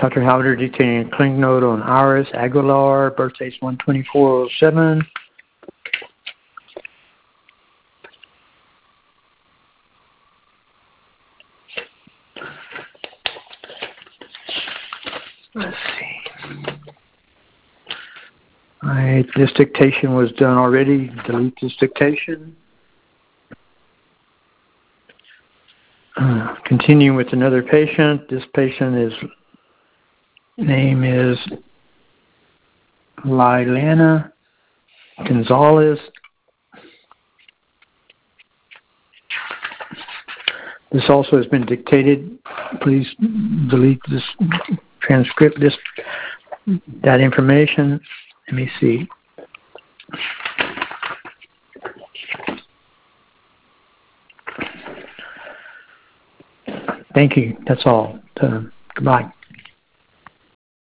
Dr. Halder dictating a clinic note on Iris Aguilar, birthday's 1/24/07. Let's see. All right, this dictation was done already. Delete this dictation. Continuing with another patient. This patient name is Lilana Gonzalez. This also has been dictated. Please delete this transcript, that information. Let me see. Thank you. That's all. Goodbye.